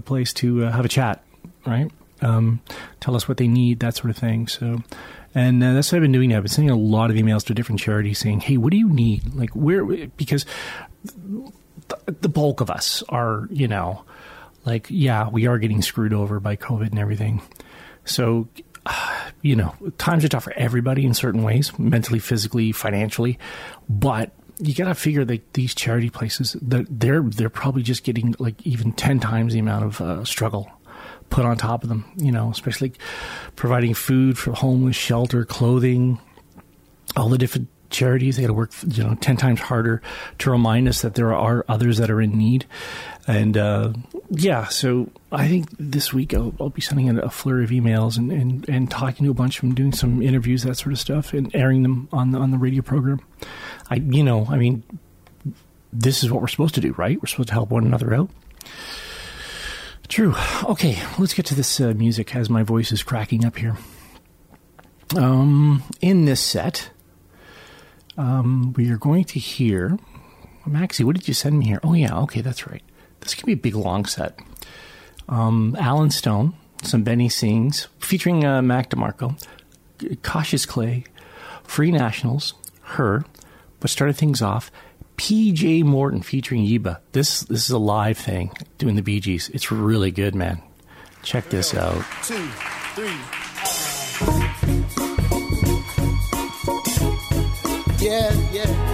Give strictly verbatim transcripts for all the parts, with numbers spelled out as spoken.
the place to uh, have a chat, right? Um, tell us what they need, that sort of thing. So, and uh, that's what I've been doing now. I've been sending a lot of emails to different charities saying, hey, what do you need? Like, where, because the, the bulk of us are, you know, like, yeah, we are getting screwed over by COVID and everything. So, uh, you know, times are tough for everybody in certain ways, mentally, physically, financially, but you got to figure that these charity places, they're, they're, they're probably just getting like even ten times the amount of uh, struggle put on top of them, you know, especially providing food for homeless, shelter, clothing, all the different charities. They got to work, you know, ten times harder to remind us that there are others that are in need. And, uh, yeah, so I think this week I'll, I'll be sending in a flurry of emails and, and, and talking to a bunch of them, doing some interviews, that sort of stuff, and airing them on the, on the radio program. I, you know, I mean, this is what we're supposed to do, right? We're supposed to help one another out. True. Okay, let's get to this uh, music as my voice is cracking up here. Um, in this set, um, we are going to hear... Maxie, what did you send me here? Oh, yeah, okay, that's right. This could be a big, long set. Um, Alan Stone, some Benny Sings, featuring uh, Mac DeMarco, Cautious Clay, Free Nationals, Her, but started things off, P J Morton featuring Yeba. This this is a live thing, doing the Bee Gees. It's really good, man. Check this out. Two, three. Yeah, yeah.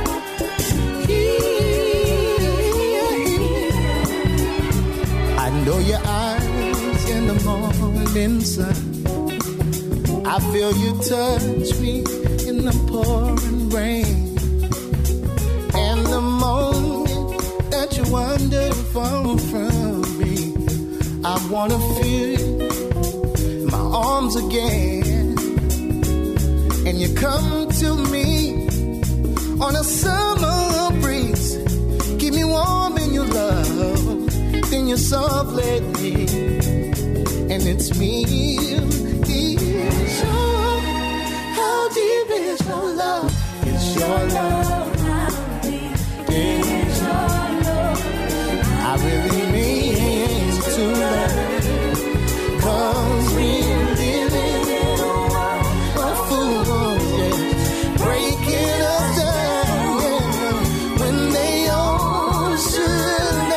I know your eyes in the morning sun. I feel you touch me in the pouring rain. And the moment that you wander far from me, I wanna feel you in my arms again. And you come to me on a summer breeze, keep me warm in your love. Then you're soft lately, and it's me. It's your, how deep is your love? It's your love. How deep is your love? I really mean to love, 'cause we're living in a world of fools, yeah, breaking us down, yeah, when they all should.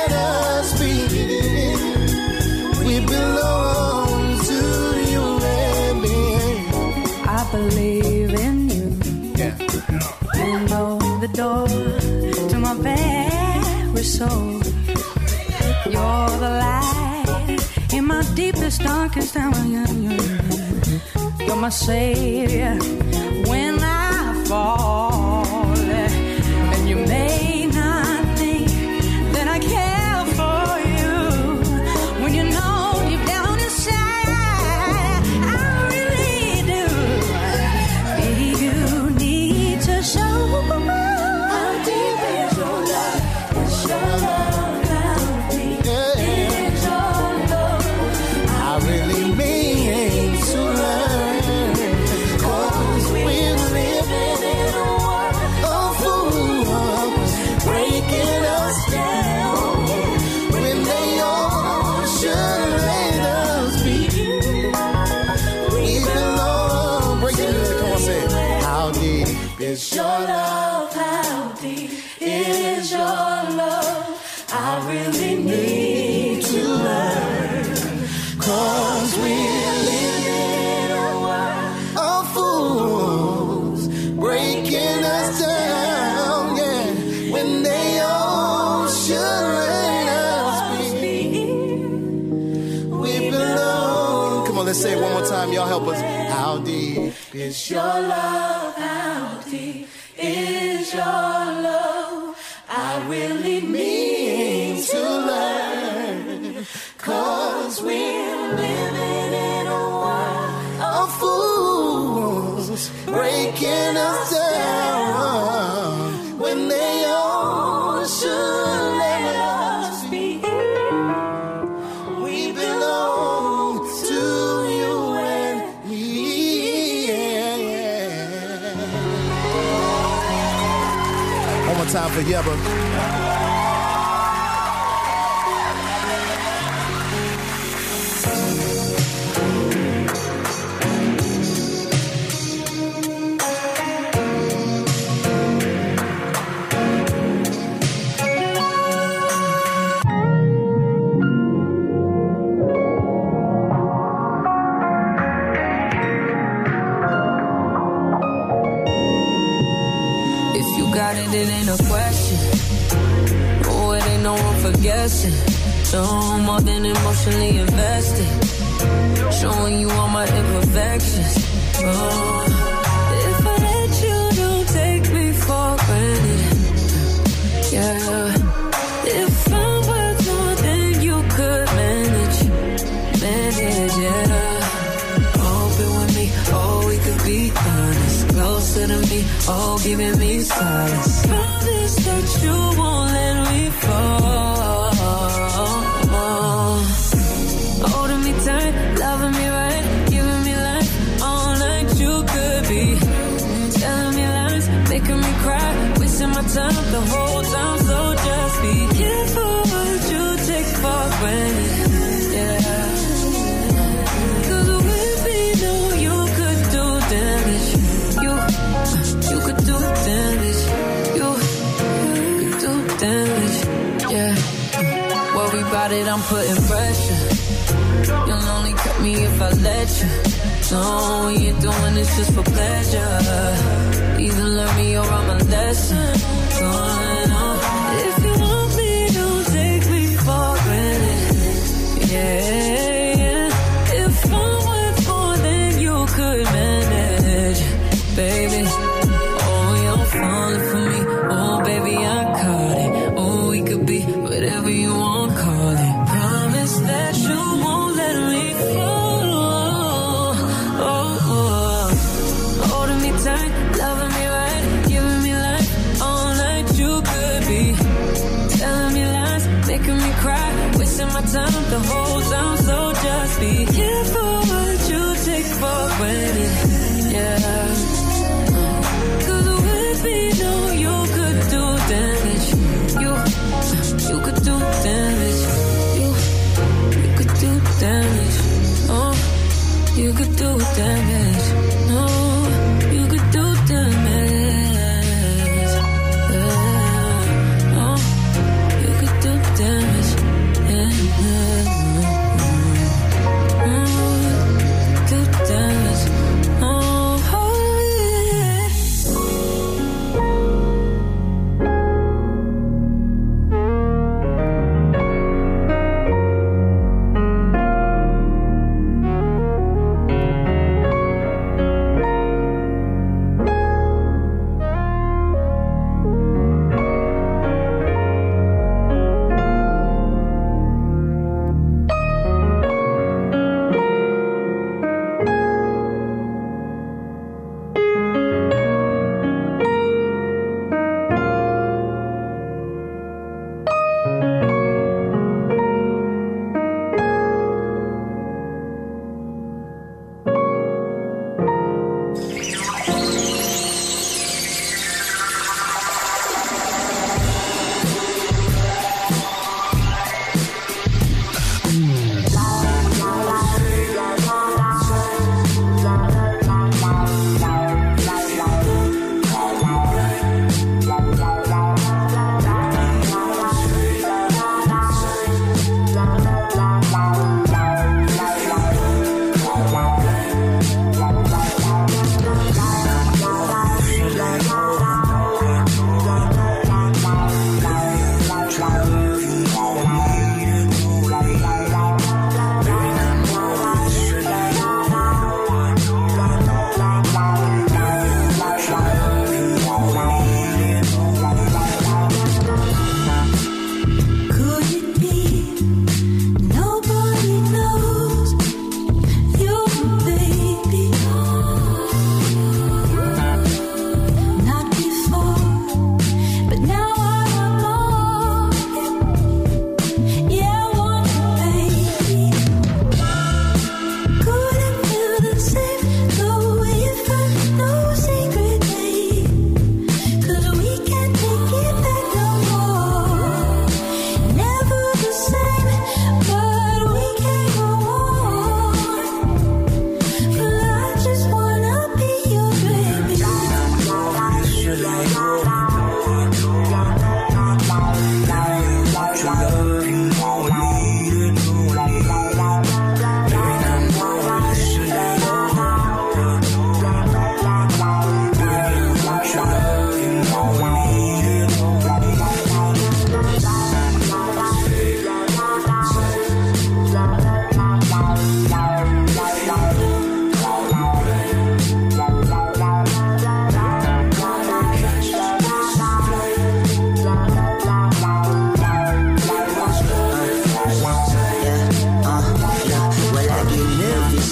Believe in you. Yeah. You know the door to my very soul. You're the light in my deepest, darkest hour. You're my savior when I fall. And you may not think that I care for you when you know deep down inside I really do. You need to show how deep is your love. It's your love, how deep is your love. I really mean to learn, 'cause we're living in a world of fools, breaking us down when they all should let us be. We belong. Break the music, come on, say it. How deep is your love? How deep is your love? I really need to learn. 'Cause we're living in a world of fools, breaking us down, yeah, when they all should let us be. We belong. Come on, let's say it one more time. Y'all help us. How deep is your love? How deep is your love? I really need To learn, 'cause we're living in a world of fools, breaking us down when they all should let us be. We belong to you and me. Yeah, yeah. One more time for Yeba. It ain't a question. Oh, it ain't no room for guessing. No more than emotionally invested. Showing you all my imperfections. Oh, if I let you, don't take me for granted. Yeah. If I'm worth more than you could manage, manage, yeah. Open with me, oh, we could be honest. Closer to me, oh, giving me silence. Promise that you won't let me fall. Holding me tight, loving me right, giving me life all night. You could be telling me lies, making me cry, wasting my time the whole time. So just be careful what you take for granted. Yeah. Damage, you, you do damage, yeah. Worry about it, I'm putting pressure. You'll only cut me if I let you. No, we ain't doing this just for pleasure. Either learn me or I'm a lesson. Going on. If you want me, don't take me for granted. Yeah, yeah. If I'm worth more than you could manage, baby. Falling for me, oh baby, I caught it. Oh, we could be whatever you want, call it. Promise that you won't let me fall. Oh, oh. Holding me tight, loving me right, giving me life all night. You could be telling me lies, making me cry, wasting my time the whole time. So just be careful what you take for granted. Yeah. We know you could do damage. You, you could do damage. You, you could do damage. Oh, you could do damage. Oh, you could do damage. Yeah. Oh, you could do damage. Yeah. Oh, do damage.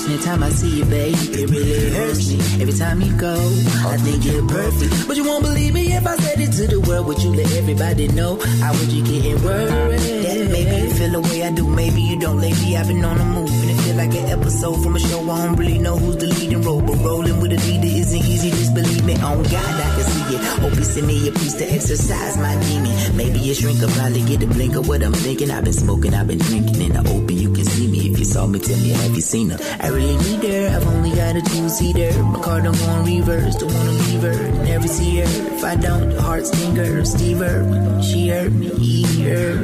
Anytime I see you, babe, it really hurts me. Every time you go, I think you're perfect. But you won't believe me if I said it to the world. Would you let everybody know? How would you get worried? That maybe you feel the way I do. Maybe you don't. Lately I've been on the move, and it feel like an episode from a show. I don't really know who's the leading role, but rolling with a leader isn't easy. Just believe me. On God, I can see it. Hope you send me a piece to exercise my demon. Maybe a shrink will probably get a blink of what I'm thinking. I've been smoking, I've been drinking in the open. You can see me if you saw me. Tell me, have you seen her? I really need her. I've only got a two-seater. My car don't go on reverse. Don't wanna leave her. Never see her. If I don't, the heart stinger. Steve her. She hurt me. He hurt.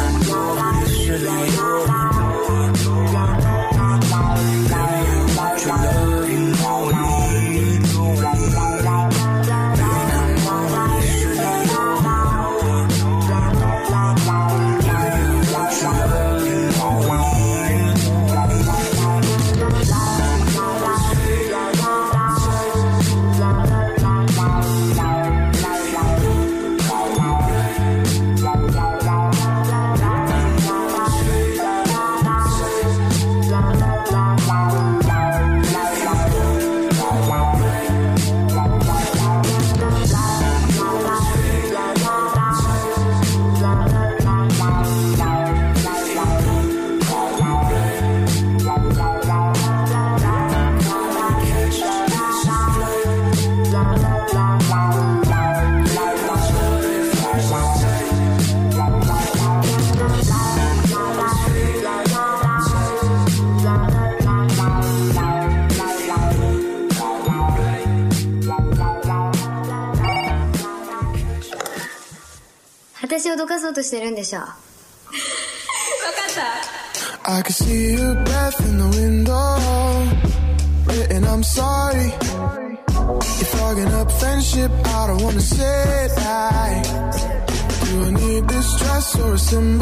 I can see your breath in the window, written I'm sorry. You're fogging up friendship, I don't wanna say that. Do I need this dress or a symbol?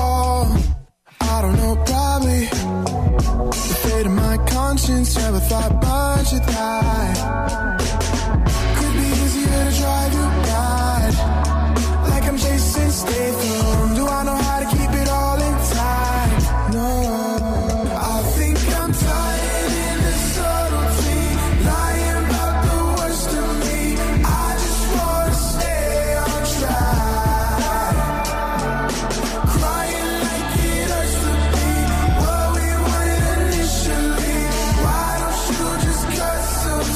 I don't know, probably the fate of my conscience, never thought much of that. Could be easier to drive you mad, like I'm Jason Statham. Do I know how to keep it all inside? No, I think I'm tired in the subtlety, lying about the worst of me. I just wanna stay on track, crying like it hurts to be what we wanted initially. Why don't you just cut some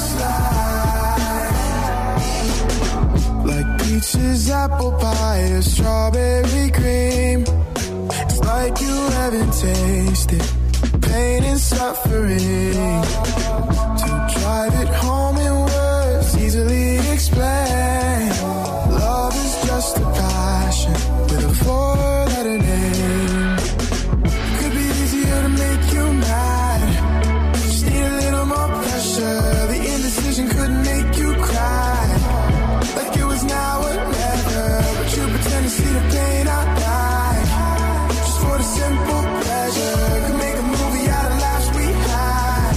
slack? Like peaches, apple pie, or strawberry cream. It's like you haven't tasted pain and suffering. To drive it home in words easily explained. Love is just a passion with a four-letter name. Could be easier to make you mad. Just need a little more pressure. The indecision could make you cry, like it was now or never. But you pretend to see the pain I die, just for the simple pleasure. Could make a movie out of lives we had.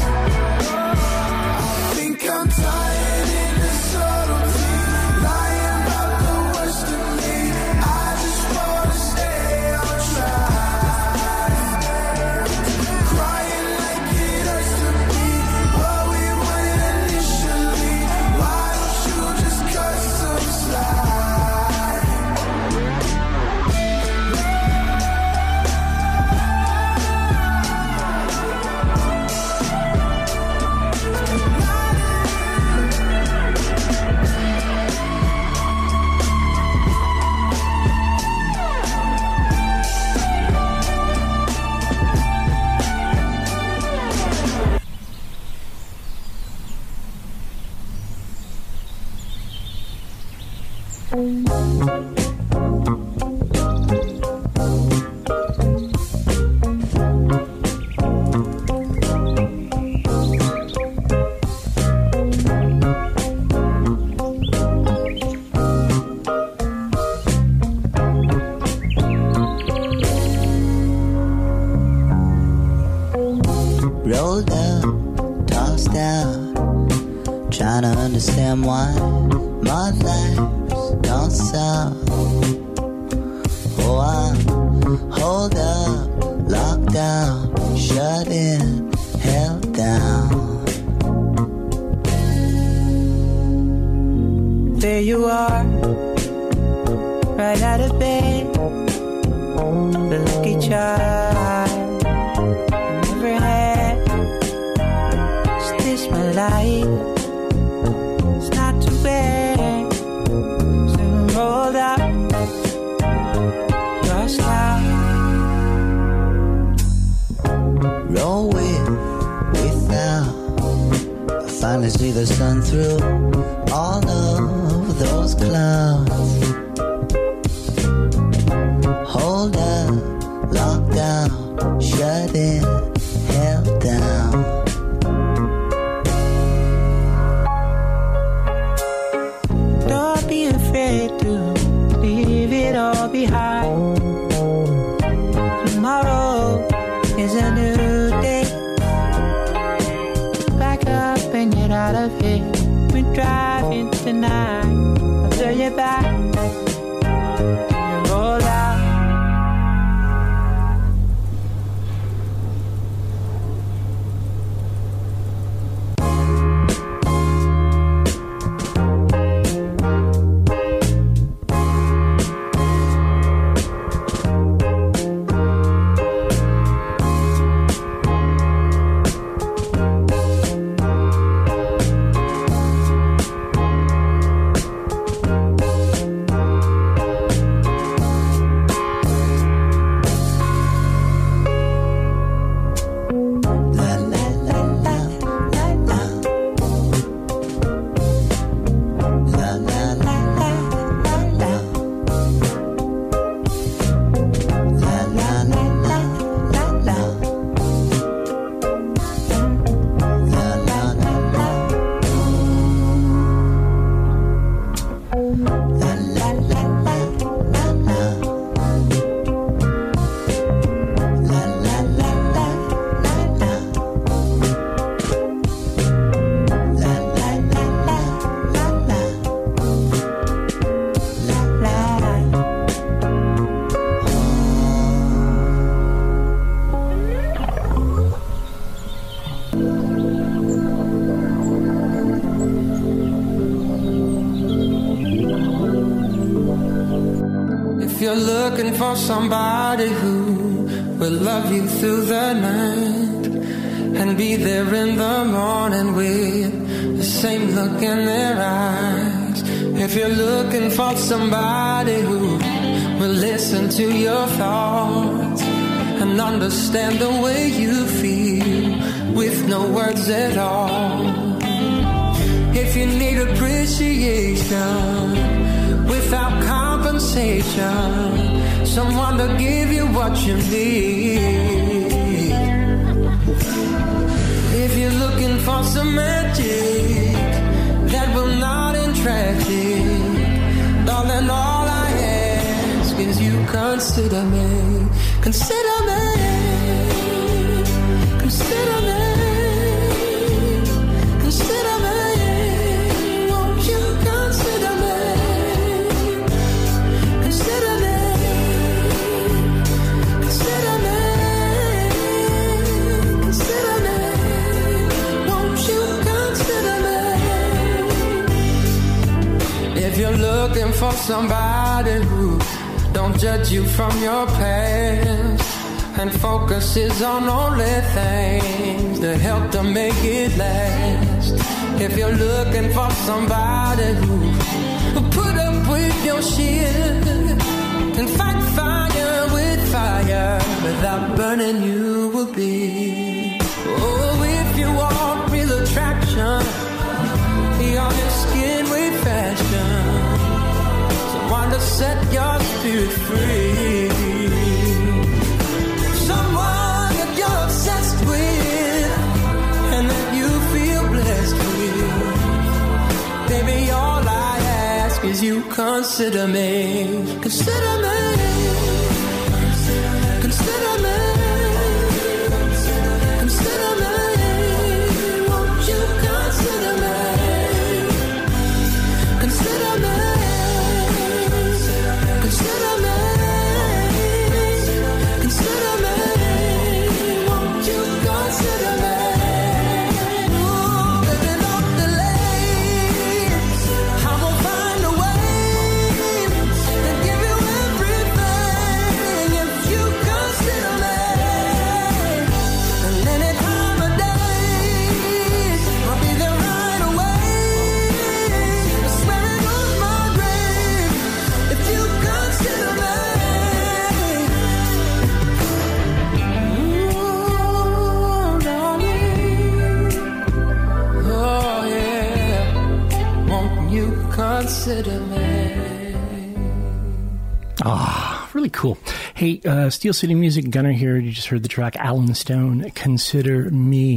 I think I'm tired in the subtlety, lying about the worst of me. I just wanna stay on track, crying like it hurts to be what we wanted initially. Why don't you just cut some slack? Rolled up, tossed out, trying to understand why my life's gone south. Oh, I'm holed up, locked out, shut in, held down. There you are, right out of bed, the lucky child I never had. Is this my life? It's not too bad. Soon rolled out your style. Roll with, without. I finally see the sun through all of those clouds. Hold up, locked down, shut in, held down. Don't be afraid to leave it all behind. Tomorrow is a new day. Back up and get out of here. We're driving tonight. I'll turn you back and roll out. Looking for somebody who will love you through the night and be there in the morning with the same look in their eyes. If you're looking for somebody who will listen to your thoughts and understand the way you feel with no words at all. If you need appreciation without compensation, someone to give you what you need. If you're looking for some magic that will not entrap you, darling, all I ask is you consider me, consider me, consider me, consider me. Won't you consider me, consider me. If you're looking for somebody who don't judge you from your past and focuses on only things that help to make it last. If you're looking for somebody who will put up with your shit and fight fire with fire without burning, you will be. Oh, if you want real attraction, be on your skin with fashion, someone to set your spirit free, someone that you're obsessed with and that you feel blessed with. Baby, all I ask is you consider me, consider me, consider me, consider me. Won't you consider me? Consider me, consider me, consider me. Won't you consider me? consider me. Ah, really cool. Hey, uh, Steel City Music, Gunner here. You just heard the track Alan Stone, Consider Me.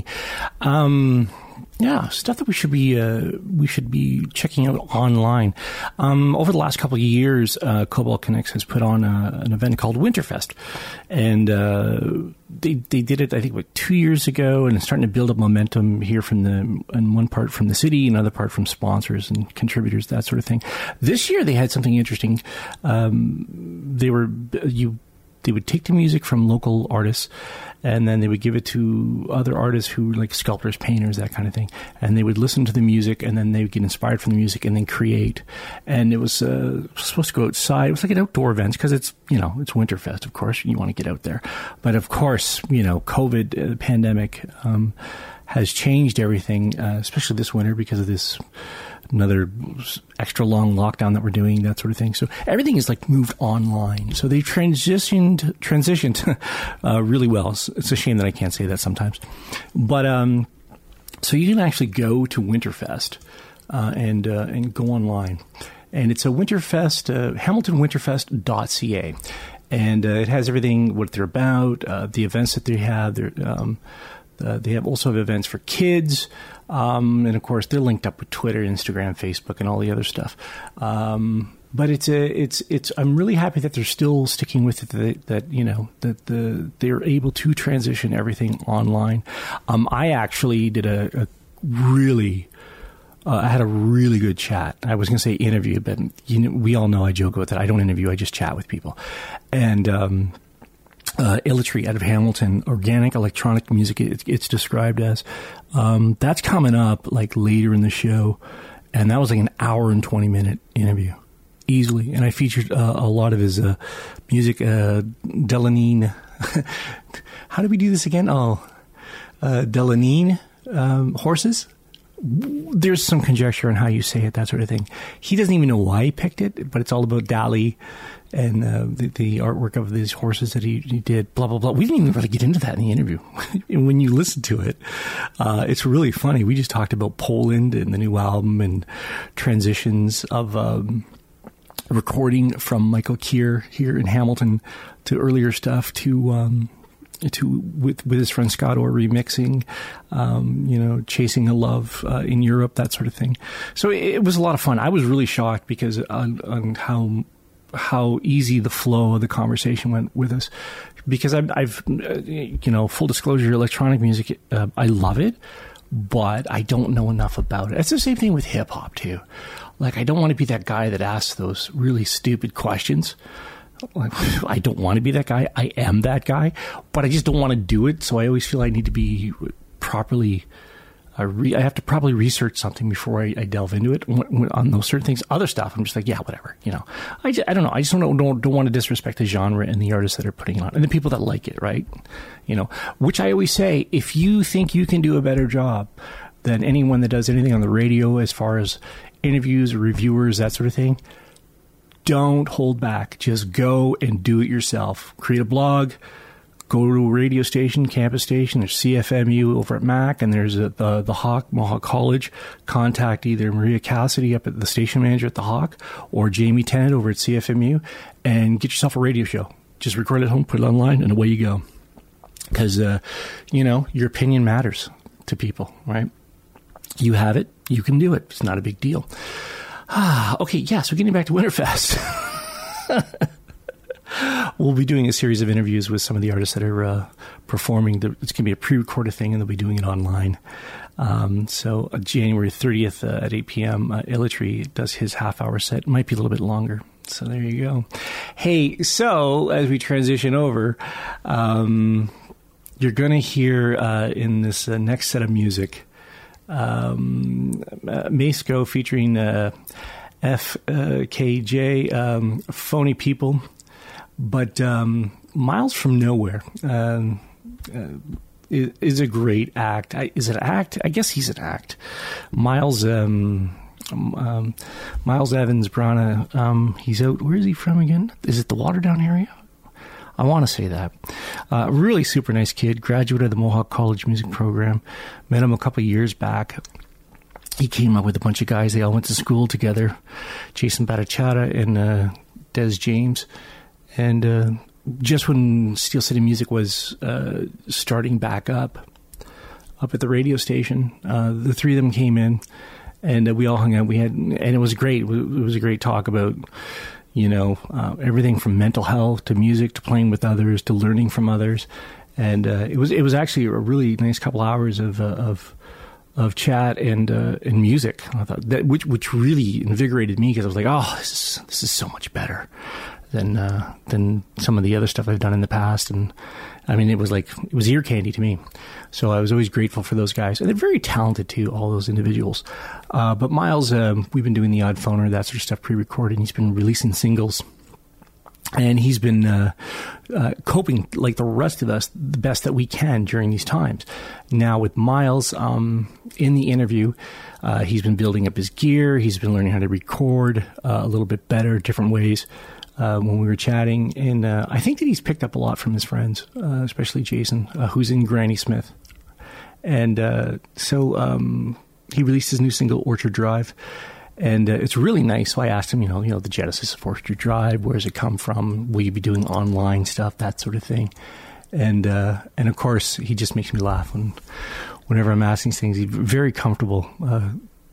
Um, yeah, stuff that we should be uh, we should be checking out online. Um, over the last couple of years, uh, Cobalt Connects has put on a, an event called Winterfest, and uh, they they did it I think what two years ago, and it's starting to build up momentum here from the in one part from the city, another part from sponsors and contributors, that sort of thing. This year they had something interesting. Um, they were you. They would take the music from local artists, and then they would give it to other artists who like sculptors, painters, that kind of thing. And they would listen to the music, and then they would get inspired from the music and then create. And it was uh, supposed to go outside. It was like an outdoor event because it's, you know, it's Winterfest, of course. You want to get out there. But of course, you know, COVID, uh, the pandemic um, has changed everything, uh, especially this winter because of this another extra long lockdown that we're doing, that sort of thing. So everything is like moved online. So they transitioned transitioned uh, really well. It's, it's a shame that I can't say that sometimes. But um, so you can actually go to Winterfest uh, and uh, and go online. And it's a Winterfest, uh, hamilton winterfest dot c a. And uh, it has everything, what they're about, uh, the events that they have. They're, um, uh, they have also have events for kids. Um, and of course, they're linked up with Twitter, Instagram, Facebook, and all the other stuff. Um, but it's a, it's, it's. I'm really happy that they're still sticking with it. That, that you know that the they're able to transition everything online. Um, I actually did a, a really. Uh, I had a really good chat. I was going to say interview, but you know, we all know I joke about that. I don't interview. I just chat with people. And um, uh, Illitree out of Hamilton, organic electronic music, it, it's described as. Um, that's coming up like later in the show. And that was like an hour and twenty minute interview. Easily. And I featured uh, a lot of his uh, music. Uh, Delanine. How did we do this again? Oh, uh, Delanine um, horses. There's some conjecture on how you say it, that sort of thing. He doesn't even know why he picked it, but it's all about Dali and uh, the, the artwork of these horses that he, he did, blah, blah, blah. We didn't even really get into that in the interview. And when you listen to it, uh, it's really funny. We just talked about Poland and the new album and transitions of um, recording from Michael Keir here in Hamilton to earlier stuff to... Um, to with with his friend Scott Orr remixing, um, you know, Chasing a Love uh, in Europe, that sort of thing. So it, it was a lot of fun. I was really shocked because on, on how how easy the flow of the conversation went with us. Because I've, I've uh, you know, full disclosure, electronic music, uh, I love it, but I don't know enough about it. It's the same thing with hip hop too. Like, I don't want to be that guy that asks those really stupid questions. I don't want to be that guy. I am that guy, but I just don't want to do it. So I always feel I need to be properly, uh, re- I have to probably research something before I, I delve into it on those certain things. Other stuff, I'm just like, yeah, whatever. You know, I, just, I don't know. I just don't, don't don't want to disrespect the genre and the artists that are putting it on and the people that like it, right? You know, which I always say, if you think you can do a better job than anyone that does anything on the radio as far as interviews or reviewers, that sort of thing, don't hold back. Just go and do it yourself. Create a blog, go to a radio station, campus station. There's C F M U over at Mac, and there's a, the, the Hawk, Mohawk College. Contact either Maria Cassidy up at the station manager at the Hawk or Jamie Tennant over at C F M U and get yourself a radio show. Just record it at home, put it online, and away you go. Because, uh, you know, your opinion matters to people, right? You have it. You can do it. It's not a big deal. Ah, okay, yeah, so getting back to Winterfest. We'll be doing a series of interviews with some of the artists that are uh, performing. It's going to be a pre-recorded thing, and they'll be doing it online. Um, so uh, January thirtieth uh, at eight p.m., uh, Illitree does his half-hour set. It might be a little bit longer. So there you go. Hey, so as we transition over, um, you're going to hear uh, in this uh, next set of music, Um, uh, Masco featuring uh, F K J, um, Phony People, but um, Miles from Nowhere um, uh, is, is a great act. I, is it an act? I guess he's an act. Miles, um, um, Miles Evans Brana, um, he's out. Where is he from again? Is it the Waterdown area? I want to say that. Uh, really super nice kid, graduate of the Mohawk College music program. Met him a couple of years back. he came up with a bunch of guys. They all went to school together, Jason Bhattacharya and uh, Des James. And uh, just when Steel City Music was uh, starting back up, up at the radio station, uh, the three of them came in, and uh, we all hung out. We had, and it was great. It was a great talk about, you know, uh, everything from mental health to music to playing with others to learning from others. And uh, it was it was actually a really nice couple hours of uh, of of chat and uh, and music. I thought that which which really invigorated me, because I was like, oh, this is this is so much better than uh, than some of the other stuff I've done in the past. And I mean, it was like it was ear candy to me. So I was always grateful for those guys, and they're very talented too, all those individuals. Uh, but Miles, um, we've been doing the Odd Phoner, that sort of stuff, pre-recorded. He's been releasing singles. And he's been uh, uh, coping like the rest of us the best that we can during these times. Now with Miles, um, in the interview, uh, he's been building up his gear. He's been learning how to record uh, a little bit better, different ways uh, when we were chatting. And uh, I think that he's picked up a lot from his friends, uh, especially Jason, uh, who's in Granny Smith. And uh, so um, he released his new single, Orchard Drive. And uh, it's really nice. So I asked him, you know, you know, the genesis of Orchard Drive, where does it come from? Will you be doing online stuff, that sort of thing? And uh, and of course, he just makes me laugh when, whenever I'm asking things. He's a very comfortable uh,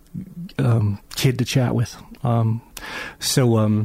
um, kid to chat with. Um, so um,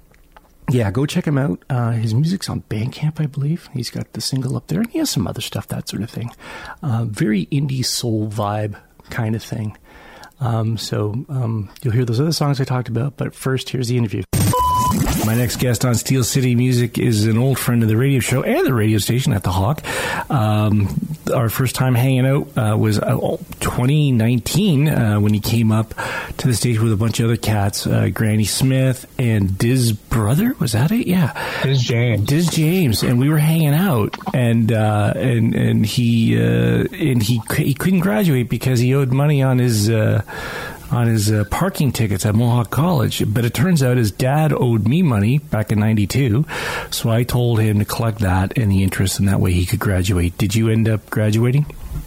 yeah, go check him out. Uh, his music's on Bandcamp, I believe. He's got the single up there, and he has some other stuff, that sort of thing. Uh, very indie soul vibe kind of thing. Um, so um, you'll hear those other songs I talked about, but first, here's the interview. My next guest on Steel City Music is an old friend of the radio show and the radio station at the Hawk. Um, our first time hanging out uh, was uh, twenty nineteen uh, when he came up to the stage with a bunch of other cats, uh, Granny Smith and Diz Brother. Was that it? Yeah, Diz James. Diz James, and we were hanging out, and uh, and and he uh, and he he couldn't graduate because he owed money on his. Uh, on his uh, parking tickets at Mohawk College. But it turns out his dad owed me money back in ninety-two, so I told him to collect that and the interest, and that way he could graduate. Did you end up graduating?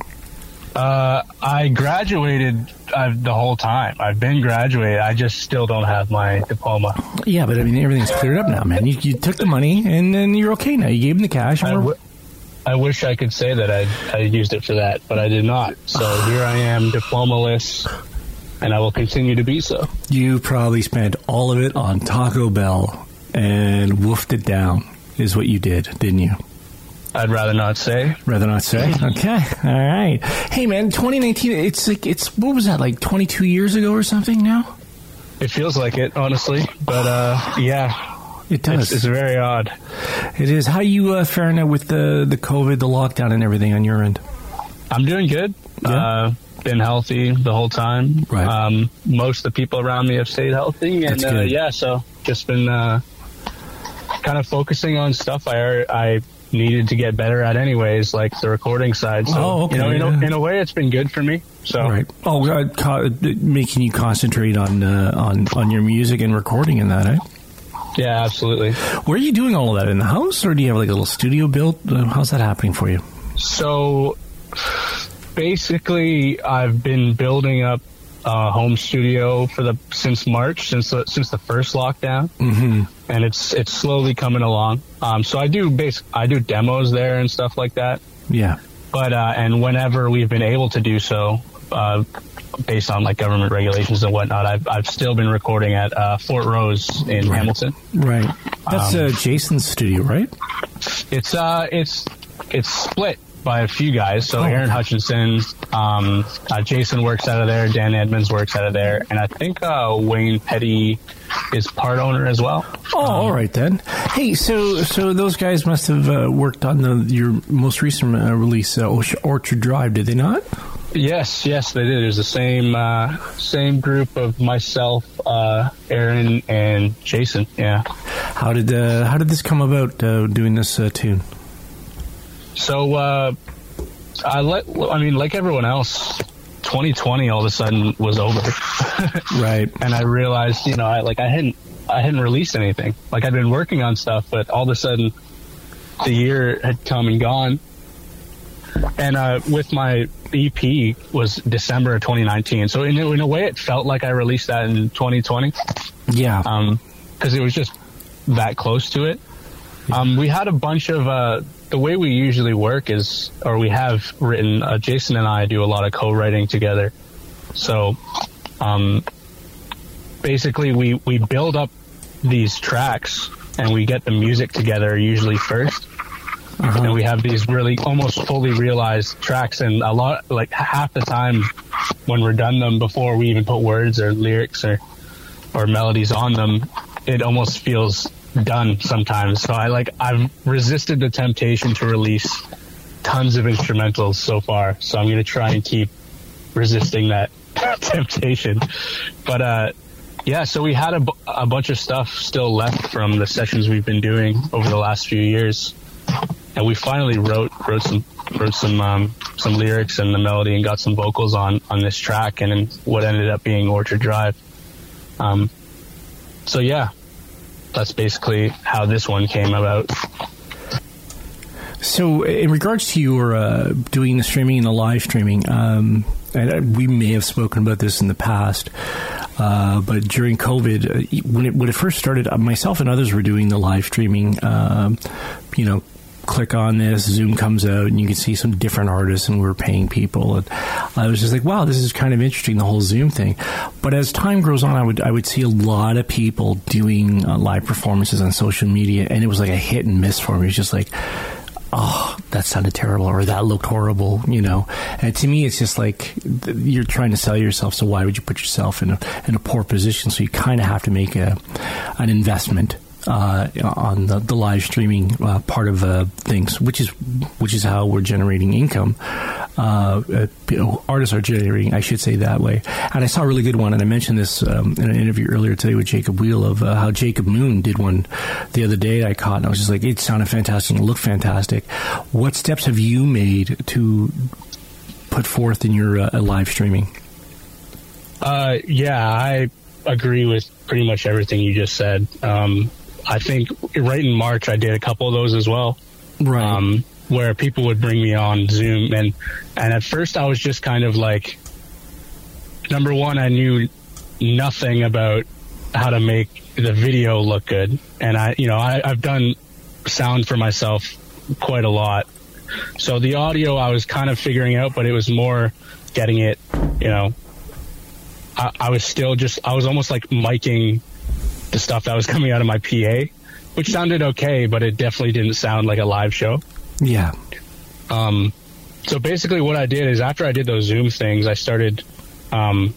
Uh, I graduated uh, the whole time. I've been graduated. I just still don't have my diploma. Yeah, but I mean, everything's cleared up now, man. You, you took the money, and then you're okay now. You gave him the cash. I, w- I wish I could say that I I used it for that, but I did not. So here I am, diploma-less, and I will continue to be so. You probably spent all of it on Taco Bell and woofed it down, is what you did, didn't you? I'd rather not say. Rather not say? Okay. All right. Hey, man, twenty nineteen, it's like, it's, what was that, like twenty-two years ago or something now? It feels like it, honestly. But, uh, yeah. It does. It's, it's very odd. It is. How are you uh, faring out with the, the COVID, the lockdown and everything on your end? I'm doing good. Yeah. Uh, been healthy the whole time. Right. Um, most of the people around me have stayed healthy, and uh, yeah, so just been uh, kind of focusing on stuff I I needed to get better at, anyways, like the recording side. So oh, okay. you know, in, yeah. a, in a way, it's been good for me. So right. Oh, uh, co- making you concentrate on uh, on on your music and recording and that, eh? Yeah, absolutely. Where are you doing all of that, in the house, or do you have like a little studio built? Uh, how's that happening for you? So. Basically, I've been building up a home studio for the since March, since the, since the first lockdown, mm-hmm. and it's it's slowly coming along. Um, so I do base I do demos there and stuff like that. Yeah. But uh, and whenever we've been able to do so, uh, based on like government regulations and whatnot, I've I've still been recording at uh, Fort Rose in right. Hamilton. Right. That's um, uh, Jason's studio, right? It's uh it's it's split by a few guys. So oh. Aaron Hutchinson, um, uh, Jason works out of there, Dan Edmonds works out of there, and I think uh, Wayne Petty is part owner as well. Oh, um, all right then. Hey, so so those guys must have uh, worked on the, your most recent uh, release, uh, Orchard Drive, did they not? Yes, yes, they did. It was the same uh, same group of myself, uh, Aaron, and Jason. Yeah. How did uh, how did this come about? Uh, doing this uh, tune? So, uh, I let, I mean, like everyone else, twenty twenty all of a sudden was over. Right. And I realized, you know, I, like I hadn't, I hadn't released anything. Like I'd been working on stuff, but all of a sudden the year had come and gone. And uh, with my E P was December of twenty nineteen. So in, in a way, it felt like I released that in twenty twenty. Yeah. Um, because it was just that close to it. Um, we had a bunch of, uh, the way we usually work is, or we have written, uh, Jason and I do a lot of co-writing together. So, um, basically we, we build up these tracks and we get the music together usually first. Uh-huh. And we have these really almost fully realized tracks, and a lot, like half the time when we're done them before we even put words or lyrics or, or melodies on them, it almost feels done sometimes. So I like, I've resisted the temptation to release tons of instrumentals so far. So I'm going to try and keep resisting that temptation. But, uh, yeah, so we had a, bu- a bunch of stuff still left from the sessions we've been doing over the last few years. And we finally wrote, wrote some, wrote some, um, some lyrics and the melody and got some vocals on, on this track and in what ended up being Orchard Drive. Um, so yeah, that's basically how this one came about. So in regards to your uh, doing the streaming and the live streaming, um, and we may have spoken about this in the past, uh, but during COVID, uh, when it when it first started, uh, myself and others were doing the live streaming, um, you know, click on this, Zoom comes out, and you can see some different artists, and we're paying people. And I was just like, wow, this is kind of interesting, the whole Zoom thing. But as time goes on, I would I would see a lot of people doing uh, live performances on social media, and it was like a hit and miss for me. It was just like, oh, that sounded terrible, or that looked horrible, you know. And to me, it's just like you're trying to sell yourself, so why would you put yourself in a in a poor position? So you kind of have to make a an investment uh, on the, the live streaming uh, part of uh, things, which is which is how we're generating income. Uh, uh, you know, artists are generating, I should say, that way. And I saw a really good one, and I mentioned this um, in an interview earlier today with Jacob Wheel of uh, how Jacob Moon did one the other day I caught, and I was just like, it sounded fantastic, it looked fantastic. What steps have you made to put forth in your uh, live streaming? Uh, yeah, I agree with pretty much everything you just said. Um, I think right in March I did a couple of those as well. Right. Um, where people would bring me on Zoom, and and at first I was just kind of like, number one, I knew nothing about how to make the video look good, and I, you know, I, I've done sound for myself quite a lot, so the audio I was kind of figuring out, but it was more getting it, you know, I, I was still just, I was almost like miking the stuff that was coming out of my P A, which sounded okay, but it definitely didn't sound like a live show. Yeah. Um, so basically what I did is after I did those Zoom things, I started, um,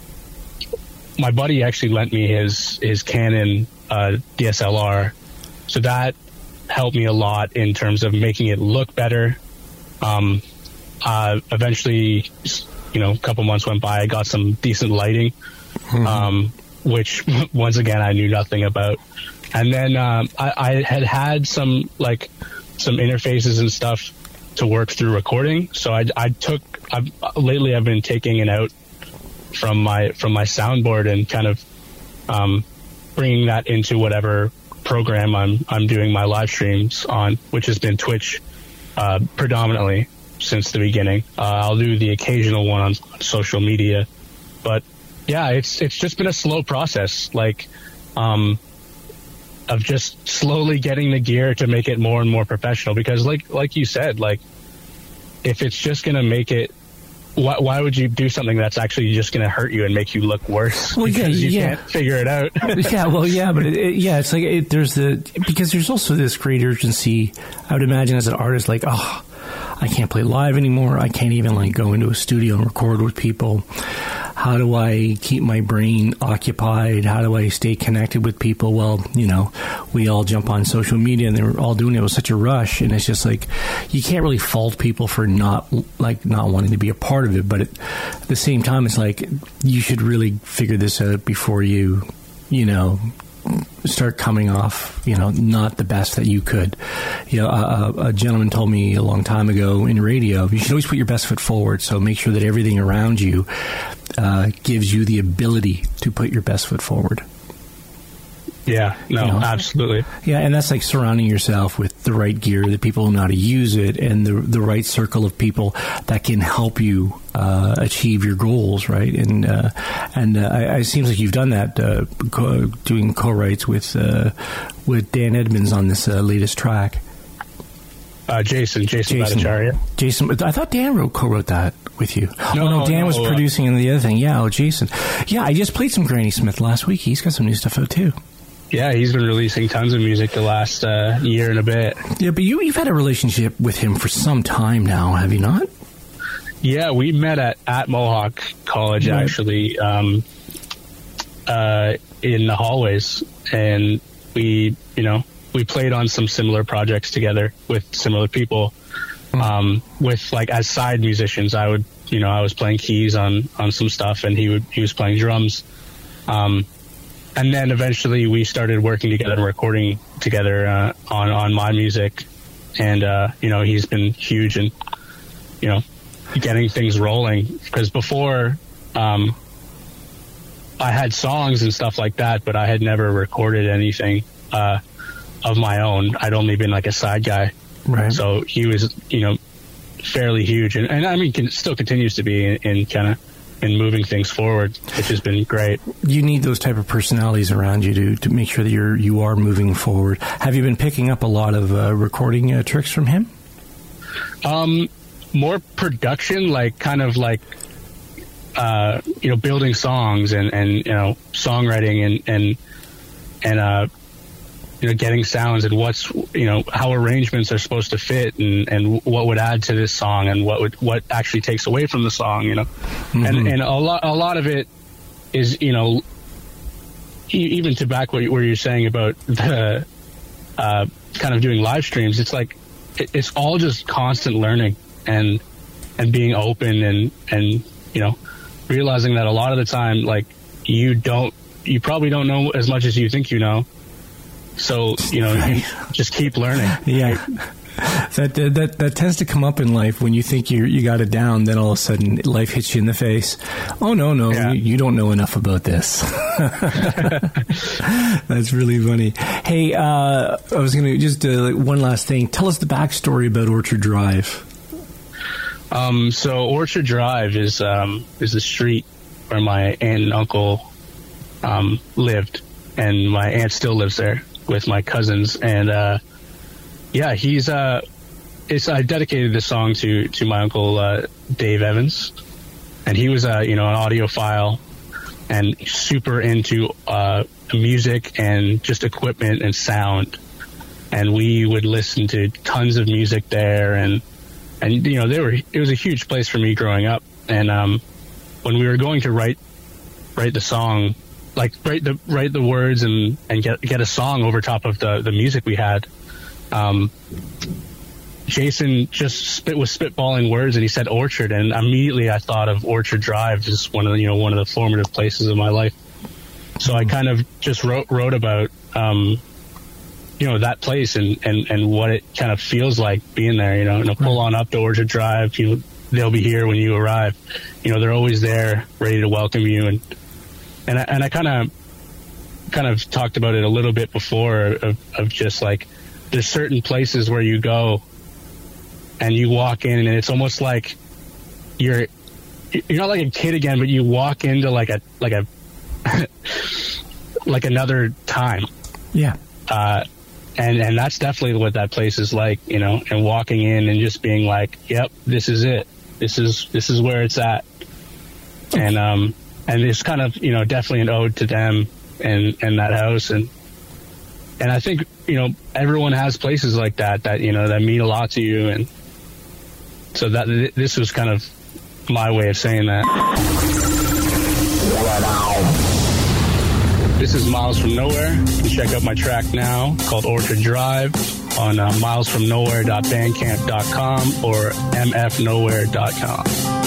my buddy actually lent me his, his Canon, uh, D S L R. So that helped me a lot in terms of making it look better. Um, uh, eventually, you know, a couple months went by, I got some decent lighting, mm-hmm. um, which once again, I knew nothing about. And then, um, I, I had had some like, some interfaces and stuff to work through recording. So I, I took, I've, lately I've been taking it out from my, from my soundboard and kind of, um, bringing that into whatever program I'm, I'm doing my live streams on, which has been Twitch, uh, predominantly since the beginning. Uh, I'll do the occasional one on social media, but yeah, it's, it's just been a slow process. Like, um, of just slowly getting the gear to make it more and more professional. Because like, like you said, like if it's just going to make it, why, why would you do something that's actually just going to hurt you and make you look worse? Well, because yeah, you yeah. can't figure it out. yeah. Well, yeah, but it, it, yeah, it's like, it, there's the, because there's also this great urgency. I would imagine as an artist, like, oh, I can't play live anymore. I can't even like go into a studio and record with people. How do I keep my brain occupied? How do I stay connected with people? Well, you know, we all jump on social media and they're all doing it with such a rush. And it's just like, you can't really fault people for not like not wanting to be a part of it. But at the same time, it's like, you should really figure this out before you, you know, start coming off, you know, not the best that you could. You know, a, a gentleman told me a long time ago in radio, you should always put your best foot forward. So make sure that everything around you uh, gives you the ability to put your best foot forward. Yeah, no, You know? absolutely. Yeah, and that's like surrounding yourself with the right gear, the people who know how to use it, and the the right circle of people that can help you uh, achieve your goals, right? And uh, and uh, I, it seems like you've done that, uh, co- doing co-writes with uh, with Dan Edmonds on this uh, latest track. Uh, Jason, Jason, Jason, Bhattacharya. Jason, I thought Dan wrote co-wrote that with you. No, oh, no, Dan no, was uh, producing in the other thing. Yeah, oh, Jason. Yeah, I just played some Granny Smith last week. He's got some new stuff out too. Yeah, he's been releasing tons of music the last uh, year and a bit. Yeah, but you, you've had a relationship with him for some time now, have you not? Yeah, we met at, at Mohawk College, Right. actually, um, uh, in the hallways. And we, you know, we played on some similar projects together with similar people. Um, with, like, as side musicians, I would, you know, I was playing keys on, on some stuff, and he would he was playing drums. Um And then eventually we started working together and recording together uh, on on my music, and uh, you know he's been huge in you know getting things rolling, because before um, I had songs and stuff like that, but I had never recorded anything uh, of my own. I'd only been like a side guy, Right. so he was you know fairly huge, and, and I mean can, still continues to be in, in kind of. in moving things forward, which has been great. You need those type of personalities around you to to make sure that you're you are moving forward. Have you been picking up a lot of uh, recording uh, tricks from him? Um, more production, like kind of like uh, you know, building songs and, and you know, songwriting and and and uh, you know, getting sounds and what's you know how arrangements are supposed to fit and, and what would add to this song and what would what actually takes away from the song, you know, Mm-hmm. and and a lot a lot of it is you know e- even to back what, you- what you're saying about the uh, kind of doing live streams. It's like it, it's all just constant learning and and being open and and you know realizing that a lot of the time like you don't you probably don't know as much as you think you know. So, you know, you just keep learning. Yeah. That, that that tends to come up in life when you think you you got it down. Then all of a sudden, life hits you in the face. Oh no, no, Yeah. you, you don't know enough about this. That's really funny. Hey, uh, I was going to just uh, one last thing. Tell us the backstory about Orchard Drive. Um, so Orchard Drive is um, is the street where my aunt and uncle um, lived, and my aunt still lives there with my cousins. And uh, yeah, he's uh, it's I dedicated this song to to my uncle uh, Dave Evans, and he was uh, you know an audiophile and super into uh, music and just equipment and sound, and we would listen to tons of music there and. And, you know, they were, it was a huge place for me growing up. And um, when we were going to write write the song, like write the write the words and, and get get a song over top of the, the music we had, um, Jason just spit was spitballing words and he said Orchard. And immediately I thought of Orchard Drive as one of the, you know, one of the formative places of my life. So I kind of just wrote wrote about, um, you know, that place and, and, and what it kind of feels like being there, you know, you know, pull on up to Orchard Drive, you know, they'll be here when you arrive. You know, they're always there, ready to welcome you. And, and I, and I kind of, kind of talked about it a little bit before of, of just like, there's certain places where you go and you walk in and it's almost like you're, you're not like a kid again, but you walk into like a, like a, like another time. Yeah. Uh, And and that's definitely what that place is like, you know, and walking in and just being like, yep, this is it. This is this is where it's at. And um and it's kind of, you know, definitely an ode to them and, and that house and and I think, you know, everyone has places like that that, you know, that mean a lot to you, and so that this was kind of my way of saying that. This is Miles from Nowhere. You can check out my track now called Orchard Drive on uh, miles from nowhere dot bandcamp dot com or m f nowhere dot com.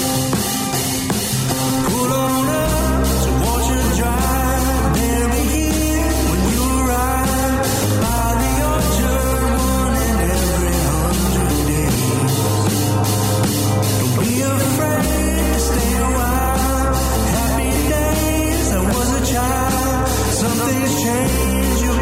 Pull on up to Orchard Drive, they'll be here when you arrive. By the orchard, one in every hundred days. Don't be afraid to stay a while. Happy days, I was a child. Some things change, you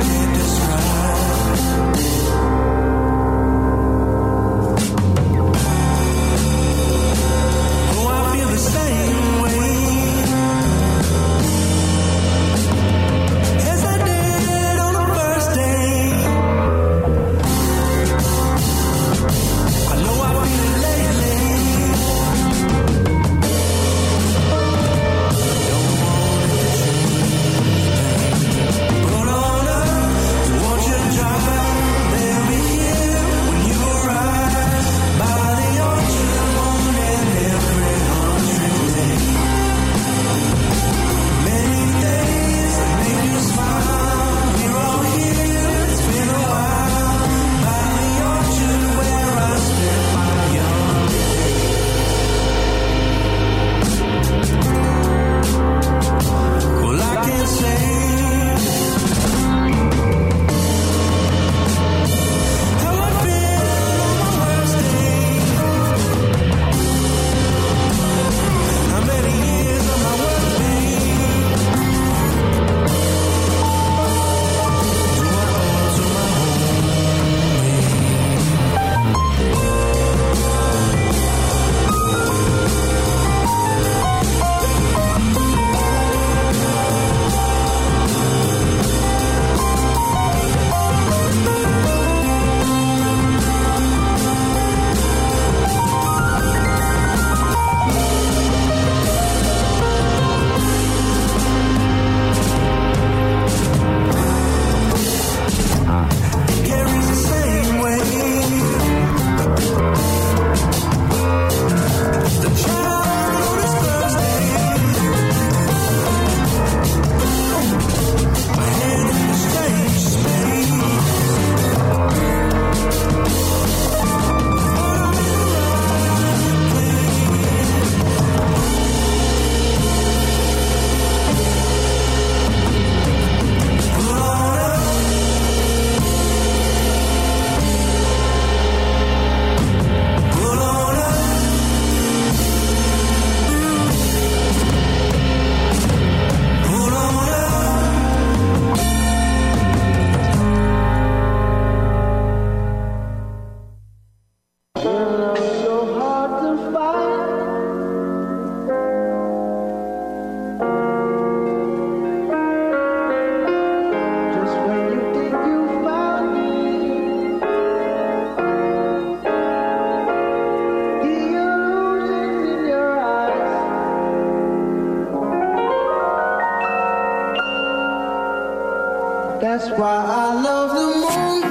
That's why I love the moon.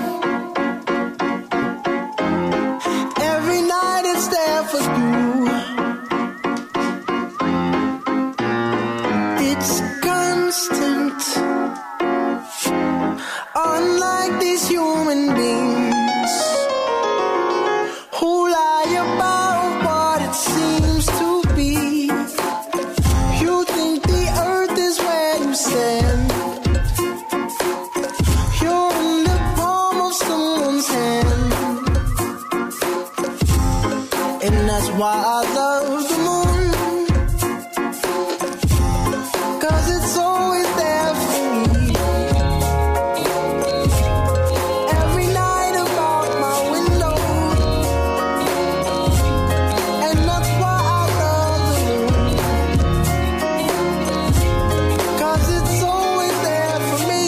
Every night it's there for you. It's constant. Unlike these human beings who lie about what it seems to be. You think the earth is where you stand. You're in the palm of someone's hand. And that's why I love the moon. 'Cause it's always there for me. Every night about my window. And that's why I love the moon. 'Cause it's always there for me.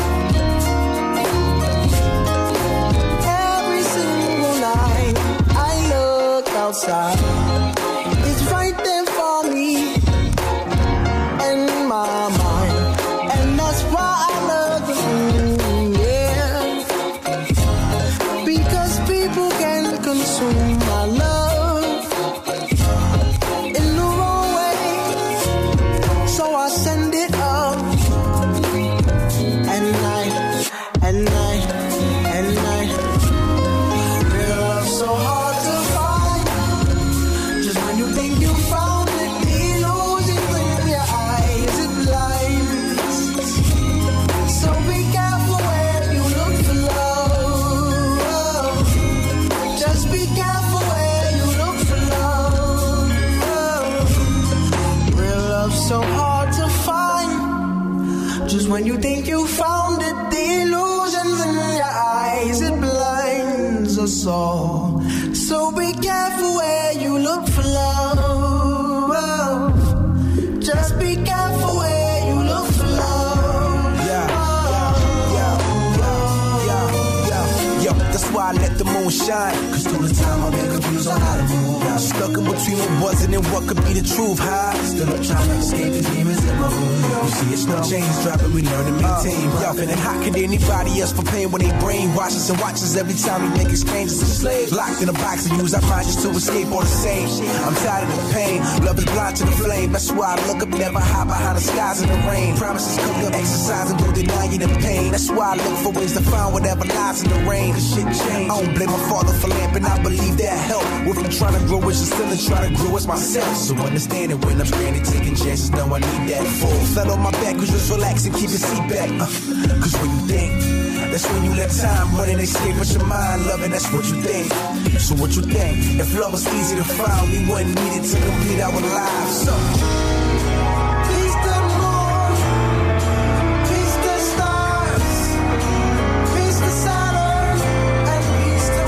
Every single night I look outside. It's right there for me. In my mind. And that's why I love the moon, yeah. Because people can consume my love in the wrong way. So I send it up. And night, and night, and night. Real love so hard to find. Just when you think you found it, the illusion in your eyes, it blinds. So be careful where you look for love. Just be careful where you look for love. Real love so hard to find. Just when you think you found it, the illusions in your eyes, it blinds us all. So be careful where you look for love. Just be careful where you look for love. Yeah, yeah, yeah, yeah, yeah. Yo, that's why I let the moon shine. Cause through the time I've been confused on how to move. Now stuck in between what wasn't and what could be the truth. High, still up trying to escape the demons in my room. You see, it's no chains dropping, we learn to maintain. Yo, and how could anybody else for pain when they brainwash us and watch us every time we make exchanges of slaves? Locked in a box and use our minds just to escape all the same. I'm tired of the pain. Love is blind to the flame. That's why I look up, never hide behind the skies in the rain. Promises cook up, exercise and don't deny you the pain. That's why I look for ways to find whatever lies in the rain. Cause shit changed. I don't blame my father for lamping. I believe that help. With me trying to grow, it's just still trying to grow as myself. So understand it when I'm stranded, taking chances. Know I need that full. Fell on my back, cause just relax and keep your seat back. Uh, cause when you think, that's when you let time run and escape with your mind. Loving, that's what you think. So what you think? If love was easy to find, we wouldn't need it to complete our lives. So Peace to the moon, peace to stars, peace to Saturn, and peace to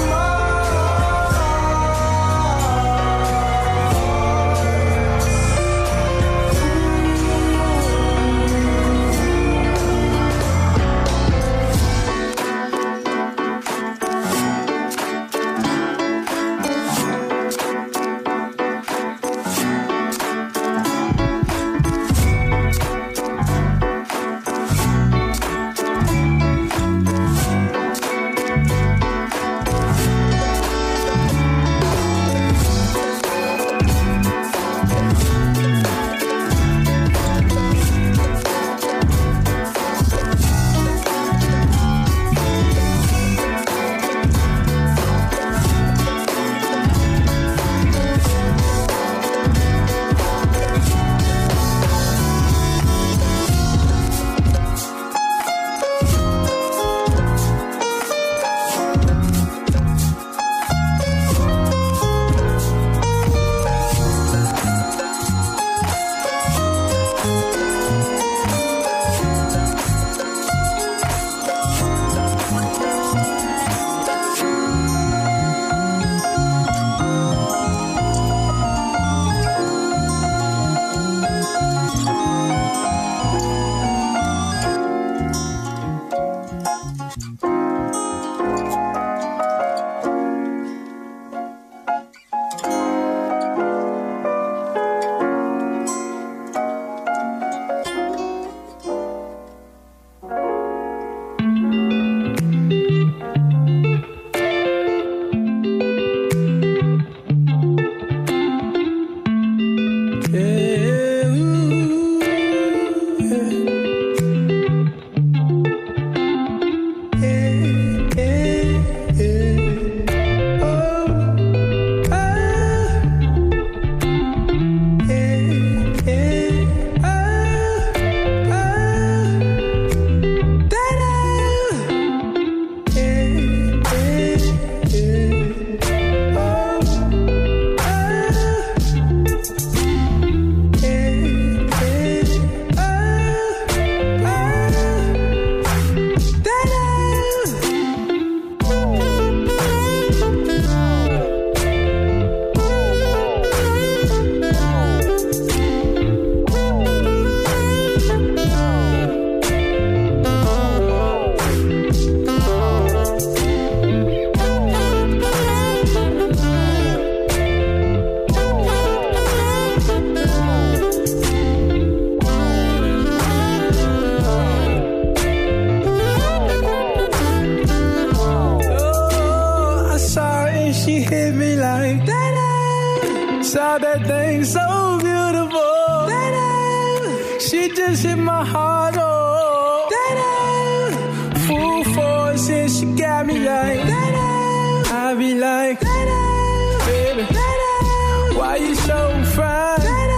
She's so beautiful. She just hit my heart, oh. Full force and she got me like, I be like, baby, why you so fine?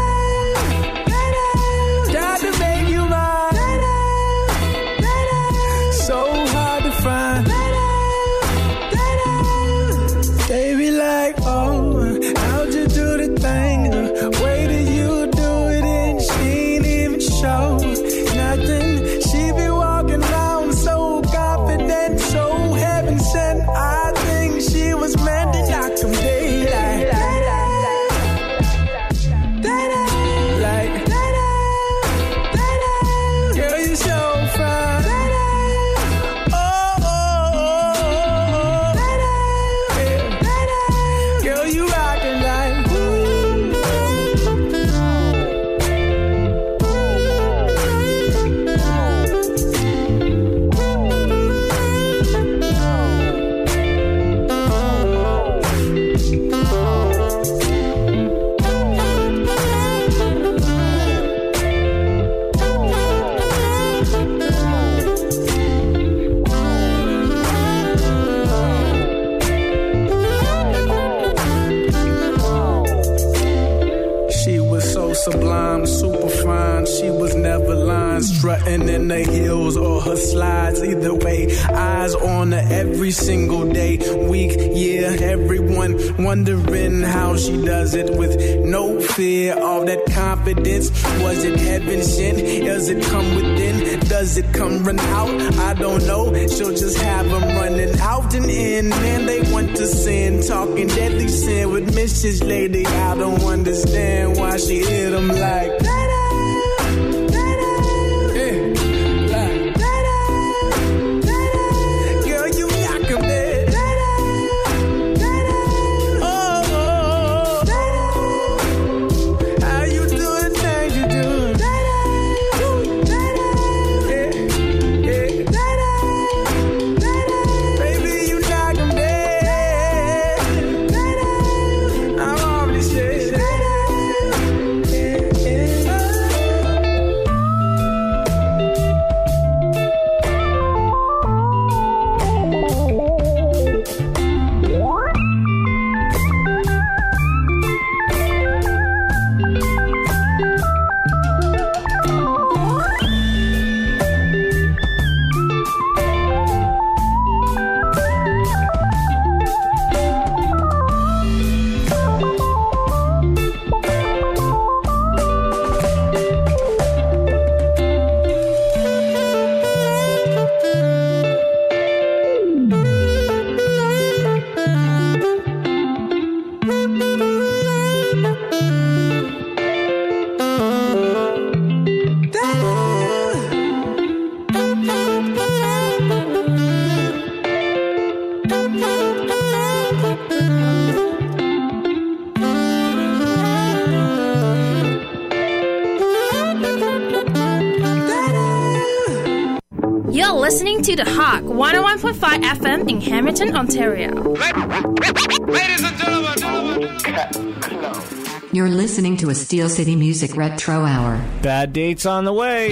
Got to make you mine. So hard to find. Baby like, oh, how'd you do the thing? The way that you do it and she ain't even show nothing. She be walking around so confident, so heaven sent. I think she was meant to knock them daylight. Like, girl, you so fine. Oh, oh, oh, oh. Yeah. Girl, you rockin' like, she was so sublime, super fine. She was never lying, strutting in the heels or her slides. Either way, eyes on her every single day, week, year. Everyone wondering how she does it with no fear. All that confidence, was it heaven sent? Does it come within? Does it come run out? I don't know. She'll just have them running out and in. Man, they want to sin, talking deadly sin with Missus Lady. I don't understand why she hit them like, yeah, like, girl, you knock 'em dead. Oh, oh, oh. How you do the things you do? Yeah, yeah. Baby, you knock 'em dead. I'm already said that. You're listening to The Hawk one oh one point five F M in Hamilton, Ontario. Ladies and gentlemen, You're listening to a Steel City Music Retro Hour. Bad dates on the way.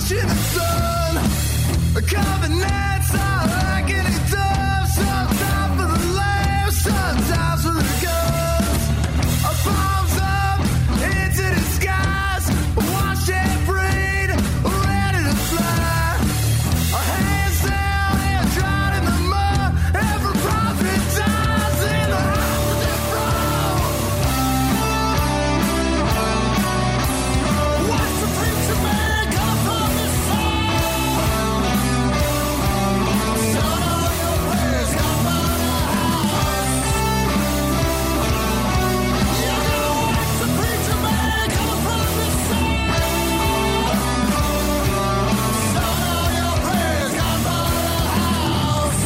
watching the sun. Covenants are like any dove. Sometimes for the lamb, sometimes for the guns. Our palms up into the skies. Wash and breathe, ready to fly. Our hands down and drowned in the mud. Every prophet dies in the house of their throne. Watch the preacher man come from the sun. Son of your prayers come out of the house. You're gonna watch the preacher man come from the sun. Son of your prayers come out of the house.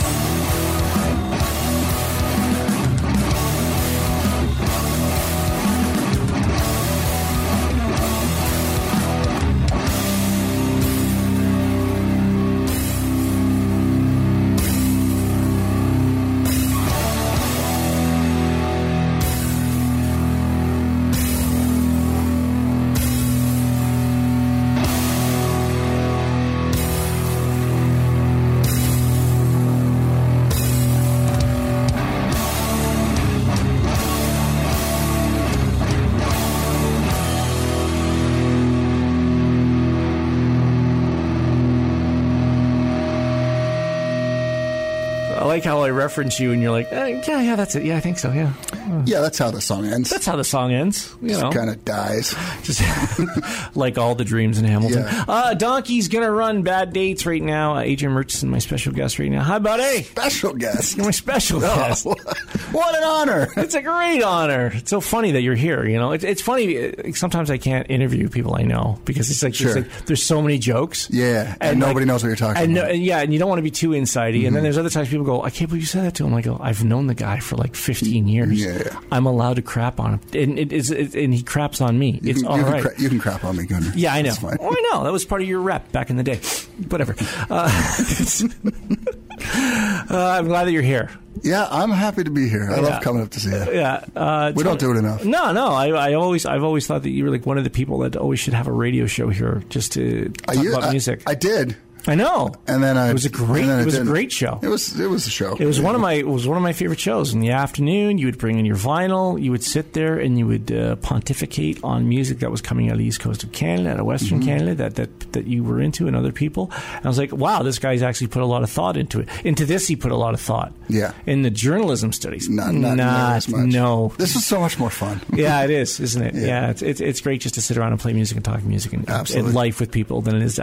I like how I reference you, and you're like, eh, yeah, yeah, that's it. Yeah, I think so. Yeah, Yeah, that's how the song ends. that's how the song ends. You Just know, kind of dies. just like all the dreams in Hamilton. Yeah. Uh, Donkey's gonna run Bad Dates right now. Uh, Adrian Murchison, my special guest right now. Hi, buddy. Special guest. You're my special guest. Oh, what an honor. It's a great honor. It's so funny that you're here. You know, it's, it's funny. uh, Sometimes I can't interview people I know because it's like, Sure. it's like there's so many jokes. Yeah, and nobody like- knows what you're talking and no- about. and yeah, and you don't want to be too insidey. And then there's other times people go, I can't believe you said that to him. I go, I've known the guy for like fifteen years. Yeah. I'm allowed to crap on him, and it is, it, and he craps on me. You It's can, all you, right. can cra- you can crap on me, Gunnar. Yeah, I know. That's fine. Oh, I know. That was part of your rep back in the day. Whatever. Uh, uh, I'm glad that you're here. Yeah, I'm happy to be here. I Yeah. love coming up to see you. Yeah, uh, We don't do it enough. No, no. I, I always, I've always thought that you were like one of the people that always should have a radio show here just to talk I, u- about I- music. I did. I know. And then I It was a great. and then It I was a didn't. great show. It was it was a show. It was one of my it was one of my favorite shows. In the afternoon, you would bring in your vinyl, you would sit there and you would uh, pontificate on music that was coming out of the east coast of Canada, out of Western Mm-hmm. Canada, that, that that you were into, and other people. And I was like, wow, this guy's actually put a lot of thought into it. Into this, he put a lot of thought. Yeah. In the journalism studies, Not, not, not as much. no. This is so much more fun. Yeah, it is, isn't it? Yeah. Yeah, it's, it's it's great just to sit around and play music and talk music and, Absolutely. and life with people than it is to